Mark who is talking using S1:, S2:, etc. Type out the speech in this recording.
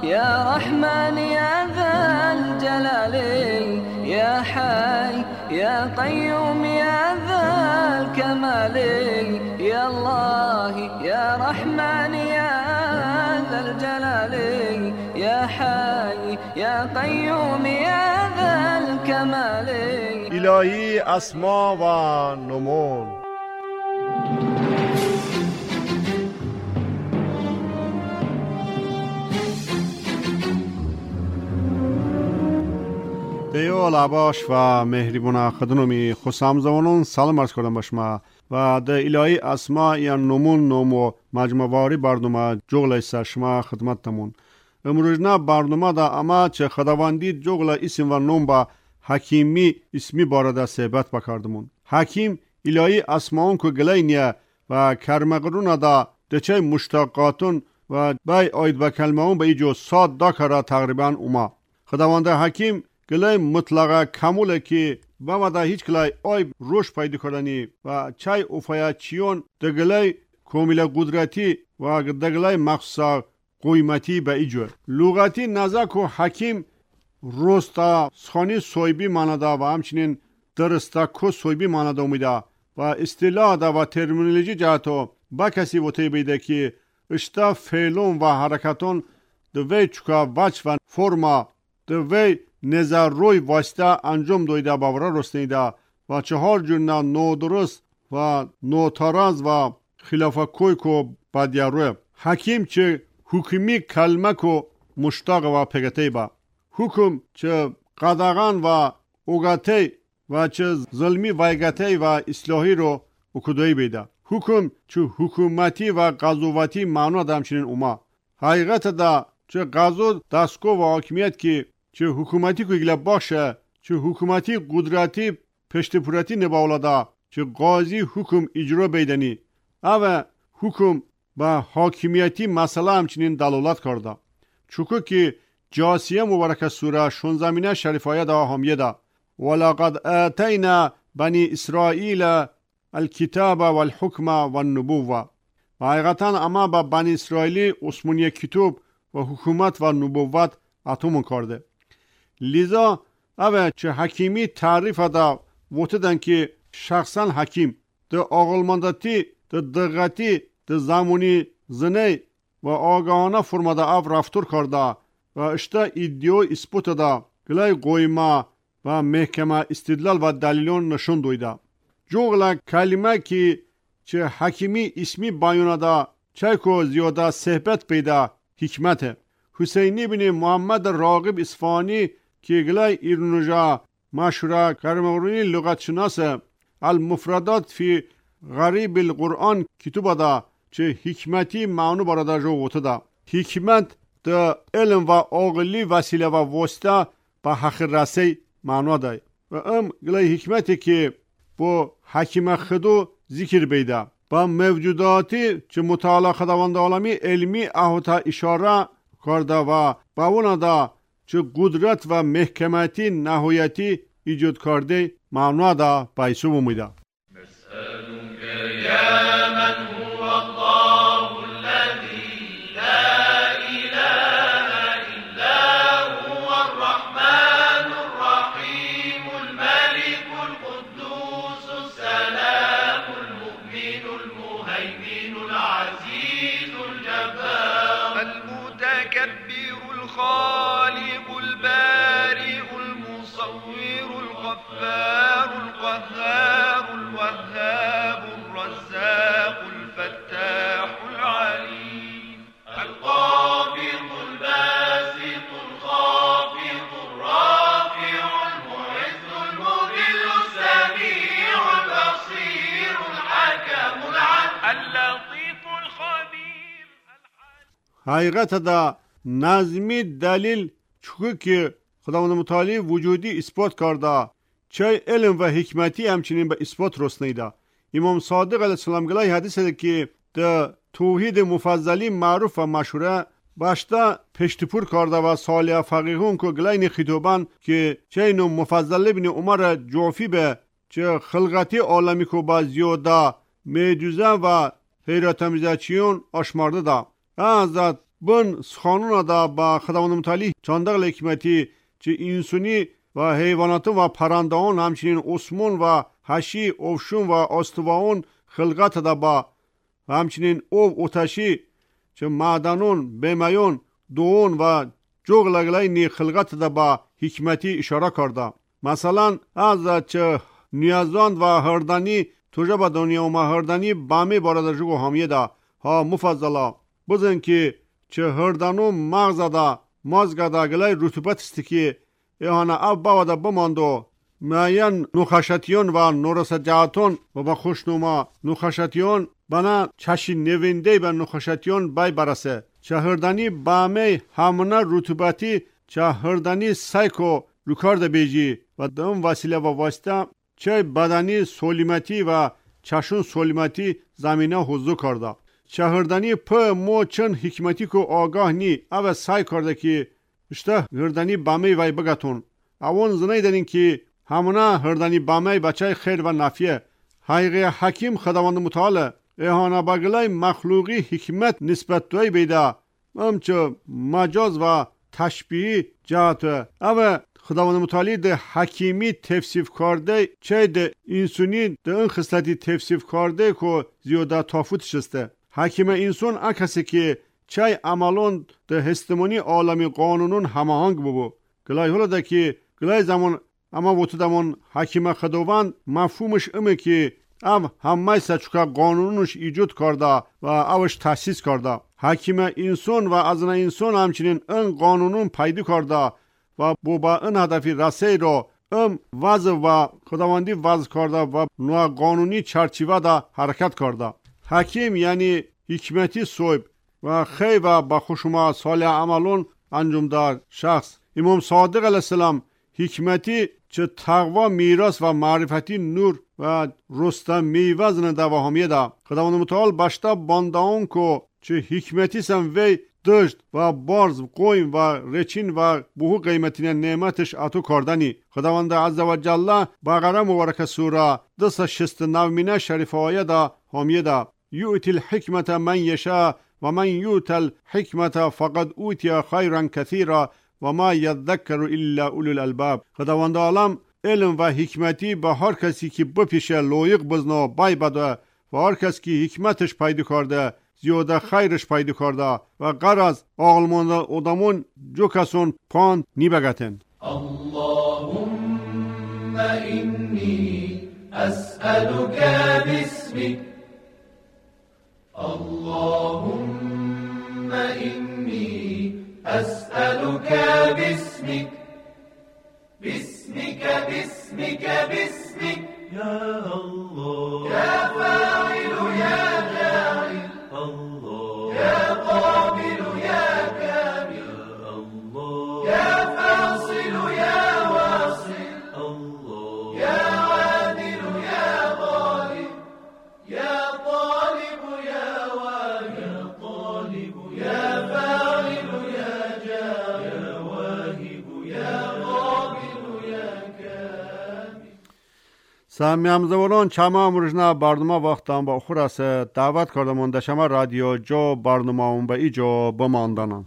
S1: يا رحمن يا ذا الجلال يا حي يا قيوم يا ذا الكمال يا الله يا رحمن يا ذا الجلال يا حي يا قيوم يا ذا الكمال.
S2: الهی اسما و نمون. دیو لباش و مهربون خدنومی خسام زوانون سلام عرض کردم باشما و ده الهی اسما یا نمون نمو مجموعی برنامه جغل ایسا شما خدمت تمون. امروزنا برنامه دا اما چه خداوندی جغل اسم و نم با حکیمی اسمی بارده صحبت بکردمون. حکیم الهی اسماون که گلینیه و کرمقرون دا دچه مشتاقاتون و بای آید و کلمهون به ایجو ساد دا کرا تقریبا اوما. خداوند حکیم گلای مطلقه کموله که با ما دا هیچ کلای آی روش پیدا کردنی و چای افایا چیون ده گلای کامل قدرتی و ده گلای مخصوصا قیمتی به ایجور. لغتی نزاک و حکیم روستا سخانی سویبی مانده و همچنین درستا کو سویبی مانده اومیده و اصطلاح دا و ترمینولوژی جهتو با کسی وطی بیده که اشتا فعلون و حرکتون ده وی چکا وچ و فرما ده وی نظر روی واسطه انجام دویده باورا رستنیده و چهار جورنا نو درست و نو تاراز و خلاف کوی کو بدیاروی. حکیم چه حکمی کلمه کو مشتاق و پگته با حکم چه قدغان و اوگته و چه ظلمی وایگته و اصلاحی رو اکدوی بیده. حکم چه حکومتی و قضاوتی معنا دامچنین اوما. حقیقت دا چه قضا دستگو و حاکمیت که چه حکومتی که گله باشه چه حکومتی قدرتی پشتپوراتی نباولاده چه قاضی حکم اجرا بیدنی او حکم با حاکمیتی مسئله همچنین دلالت کرده. چوکو که جاسیه مبارک سوره 16 شریفایه دا همیه دا ولقد آتینا بنی اسرائیل الکتاب والحکم والنبوة و حقیقتا اما با بنی اسرائیلی عثمانی کتاب و حکومت و نبوت اتومون کرده. لذا اوه چه حکیمی تعریف دا وطدن که شخصا حکیم ده آقلماندتی ده دقتی ده زمانی زنی و آگاهانه فرماده او رفتور کرده و اشتا ایدیو اسپوت دا گلای قویمه و محکمه استدلال و دلیلون نشون دویده. جوغلا کلمه که چه حکیمی اسمی بیانه دا چه که زیاده صحبت پیدا حکمته. حسینی بن محمد راغب اصفهانی که گلای ایرونجا مشهوره کرمغرونی لغت شناس المفردات فی غریب القرآن کتوبه دا چه حکمتی معنو براده جو غوته دا. حکمت دا علم و عقلی وسیله و واسطه با حق رسی معنو دای و گلای حکمتی که با حکیم خدو ذکر بیده با موجوداتی چه مطالعه خداوند عالمی علمی احوطه اشاره کرده و با اون دا چه قدرت و محکمتی نهایتی ایجاد کرده معنو دا بایسو بمیده. حقیقت دا نظمی دلیل چون که خداوند متعالی وجودی اثبات کرده چه علم و حکمتی همچنین به اثبات رسنیده. امام صادق علیه السلام گلای حدیث ده که ده توحید مفضلی معروف و مشهوره باشتا پشتپور کرده و صالح فقیهون که گلای خطوبان که چه اینو مفضل ابن عمر جعفی به چه خلقتی عالمی که با زیاده معجزه و حیرت آمیزه چیون آشمارده ده. حضرت بن سخانون دا با خداوند متعالی چاندق حکمتی چه انسانی و حیوانات و پرندگان همچنین اسمون و حشی اوشون و استوان خلقت دا با و همچنین او اتشی چه معدنون بیمیون دون و جغلگلای نی خلقت دا با حکمتی اشاره کرده. مثلا از چه نیازاند و هردانی توجه با دنیا و هردانی بامی بارد جگو همیه دا ها مفضلا بزن که چه هردانو مغز دا مازگا دا گلای رطوبت است که ایهانا اب باودا بماندو معین نخشتیون و نورسجاتون و با خوشنوما نخشتیون بنا چشی نوینده به نخشتیون بای برسه چه هردانی بامی همونه رطوبتی چه هردانی سایکو رکارد بیجی و دم وسیله و واسطه چه بدنی سولیمتی و چشون سولیمتی زمینه حضور کرده چه هردانی په مو چن حکمتی کو آگاه نی او سای کرده که اشته هردانی بامی وی بگتون اون زنی دارین که همونه هردانی بامی بچه خیر و نفیه حقیقی حکیم خداوند متعالی ایهانا بگلای مخلوقی حکمت نسبت توی بیده همچه مجاز و تشبیهی جهت او خداوند متعالی ده حکیمی توصیف کرده چه ده انسانی ده این خصلتی توصیف کرده که زیاده تفاوتش است. حکیم انسان کسی که چه عملون ده هستمانی عالمی قانونون هماهنگ ببو گلای حالا ده که گلای زمان اما وقت دمون حکیم خداوند مفهومش امه که ام همه سچوکا قانونش ایجاد کرده و اوش تاسیس کرده حکیم انسان و از انسان همچنین این قانونون پیدا کرده و با این هدفی رسه را وضع و خداوندی وضع کرده و نوع قانونی چرچیوه دا حرکت کرده حکیم یعنی حکمتی صوب و خی و با خوشما صالح عملون انجام دار شخص امام صادق علیه السلام حکمتی چه تقوا میراث و معرفتی نور و رستم میوزن دواهمیه دا خداوند متعال باشتا بانداون کو چه حکمتی سم وی دشت و بارز قویم و رچین و بهو قیمتین نعمتش اتو کردنی خداوند عزوجل بقره مبارک سوره 269 شریف آیه دا همیه دا یؤتی الحکمت من یشاء و من یؤت الحکمت فقد اوتی خیرا کثیرا و ما یذکر الا اولو الالباب خداوند عالم علم و حکمتی به هر کسی که بپیشه لایق بزنه بای بده و هر کسی که حکمتش پیدا کرده زیاده خیرش پیدا کرده و غرض عقلمند آدمون جو کسون پان نیبگتن
S3: اللهم اینی اسألك باسمك اللهم اینی اسألك باسمك باسمك باسمك باسمك يا الله يا فاعل يا جاعل الله يا قابل يا كامل الله يا فاصل يا واصل الله يا عادل يا غالب يا طالب يا واهب يا طالب يا فاعل يا جاعل يا واهب يا قابل يا كامل
S2: سامیام زولان چما مرجنا برنامه وقتان با خورس دعوت کردم اندشما رادیو جو برنامه اون به ایجا بماندنم